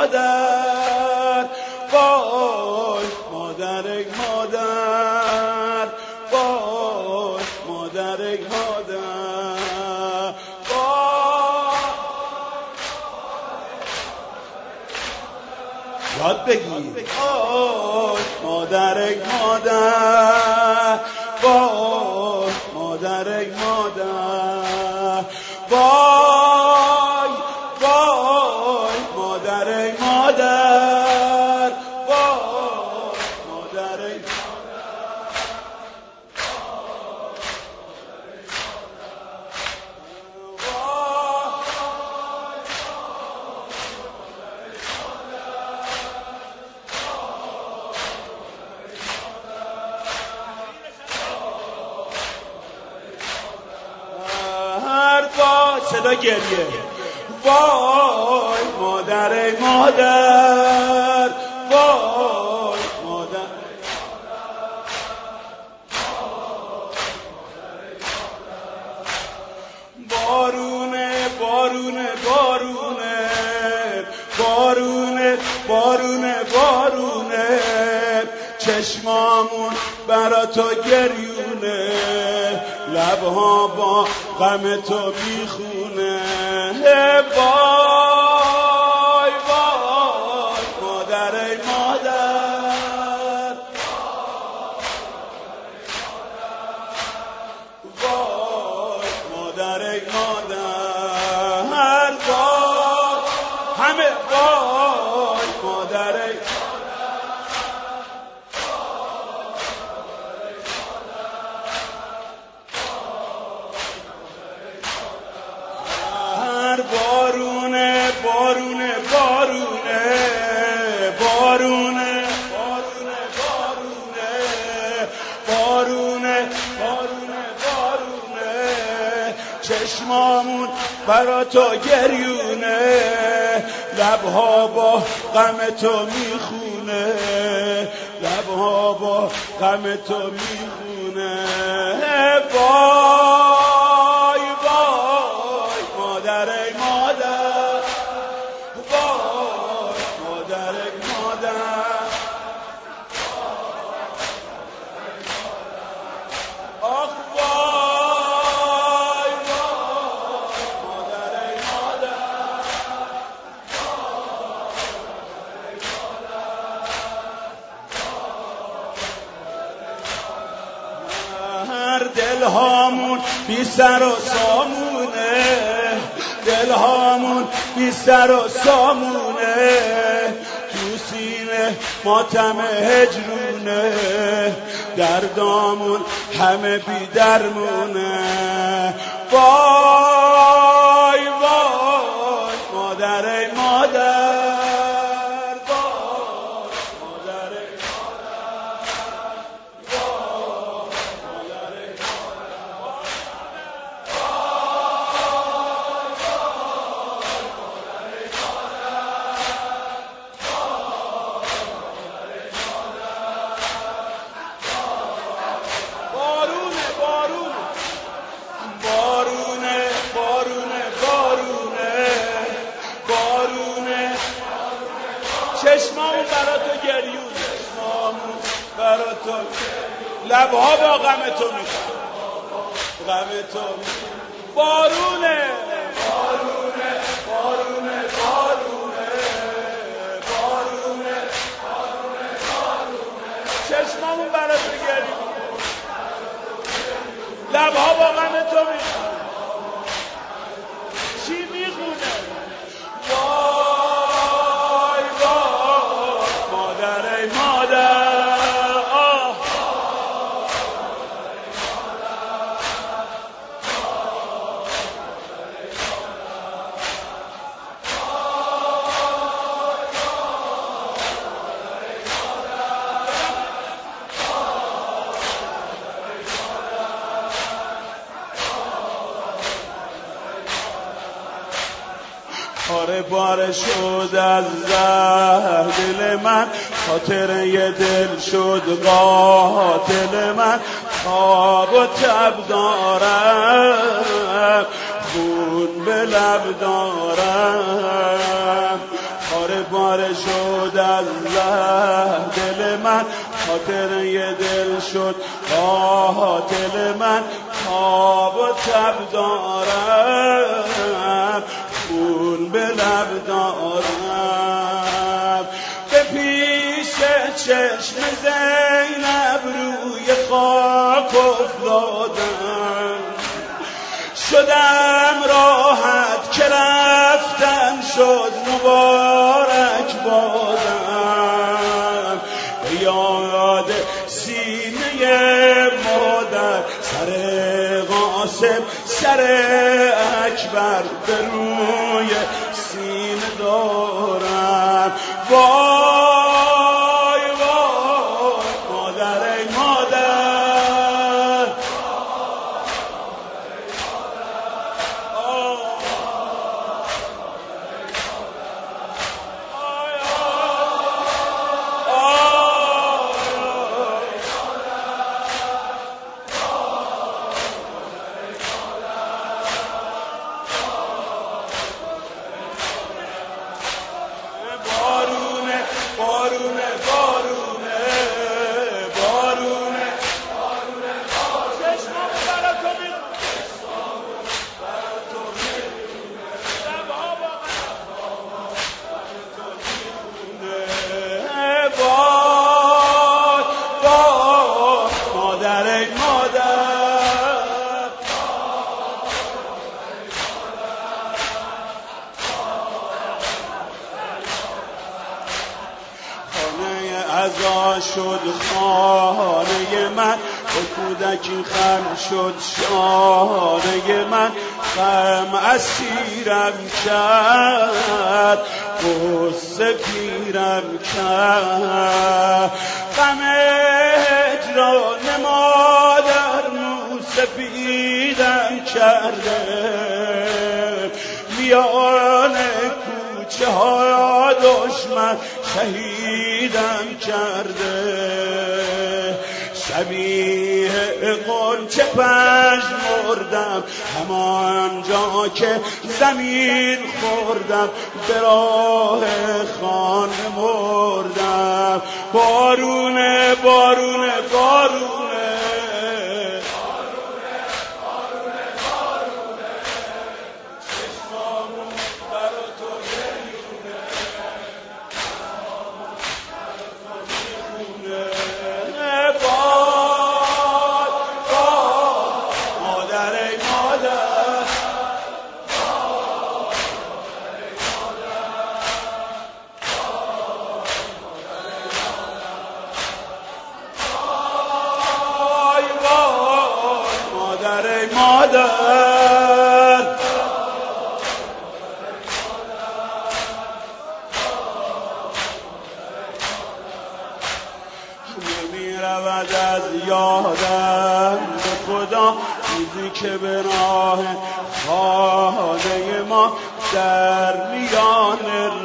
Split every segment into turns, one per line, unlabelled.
مادر، وای مادر ای مادر، وای مادر ای مادر، یاد بگیر وای مادر ای مادر، وای مادر ای مادر، وای وای مادر ای مادر، وای مادر ای صدا گریه، وای مادر ای مادر، وای مادر، بارونه بارونه بارونه بارونه بارونه بارونه، چشمامون برا تو گریونه، لبها با غم تو میخونه، وای وای مادر ای مادر، وای مادر ای مادر، وای همه وای مادر ای بارونه بارونه بارونه بارونه بارونه بارونه بارونه بارونه، چشمامون برا تو گریونه، لبها با غم تو میخونه، لبها با غم تو میخونه، وای وای مادر ای مادر، وای مادر ای مادر، آخ وای وای مادر ای مادر، هر دلهامون بی سر و سامونه، دلهامون بی سر و سامونه، تو سینه ماتم هجرونه، دردامون همه بی درمونه، وای وای مادر ای مادر، وای مادر ای چشمامون برا تو گریون، چشمامون برا تو، لبها با غم تو میخواد، غم تو بارونه بارونه بارونه بارونه بارونه بارونه بارونه، چشمامون برا تو گریون، لبها با غم تو میخواد، چی میخونه، وای وای مادر ای مادر، آه پاره پاره شد از زهر دل من، خاطر یه دل شد قاتل من، خواب و تب دارم، خون به لب دارم، باره باره شد الله دل من، خاطره دل شد قاتل من. تاب و تب دارم، خون به لب دارم، به پیش چشم زینب روی خاک افتادم. شدم راحت که رفتن شد مبارک بادم. به یاد سینه مادر سر قاسم سر اکبر به روی سینه دارم. وای وای مادر ای مادر، بارونه بارونه بارونه بارونه چشمامو برا تو میخونه، شبها با من وای وای مادر ای مادر. عزا شد خانه من، به کودکی خم شد شانه من. غم اسیرم کرد، غصه پیرم کرد. غم هجران مادر موسفیدم کرده. میان کوچه ها دشمن شهیدم کرده. شبیه غنچه پژمردم همانجا که زمین خوردم، به راه خانه مردم. بارونه بارونه بارونه مادر. نمی رود از یادم به خدا روزی که به راه خانه ما در میان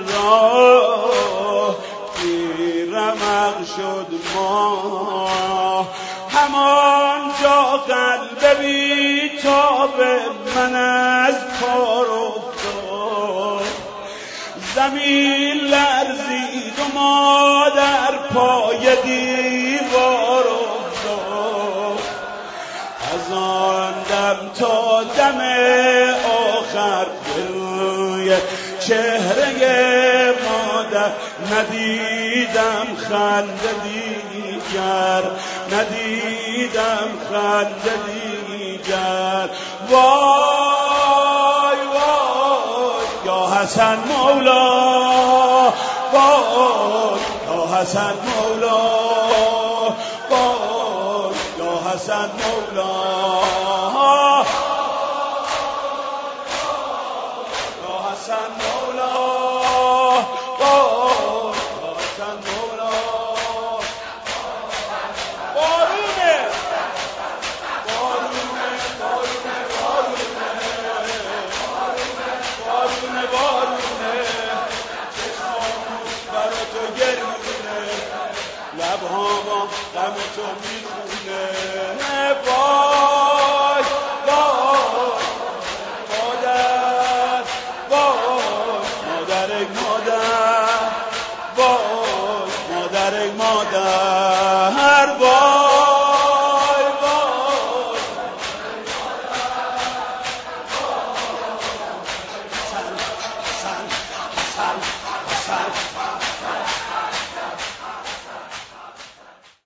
راه رمق شد ما. همانجا قلب بی‌تاب من از کار افتاد. زمین لرزید و مادر پای دیوار افتاد. از آن دم تا دم آخر روی چهره مادر ندیدم خنده دیگر، ندیدم خنده دیگر. وای وای یا حسن مولا، وای یا حسن مولا، وای یا حسن مولا، یا حسن مولا، وای یا حسن مولا. بارونه بارونه بارونه بارونه بارونه چشمامو برا تو گریونه، لبهاما غم تو میخونه. وای وای مادر، وای مادر ای مادر. مادر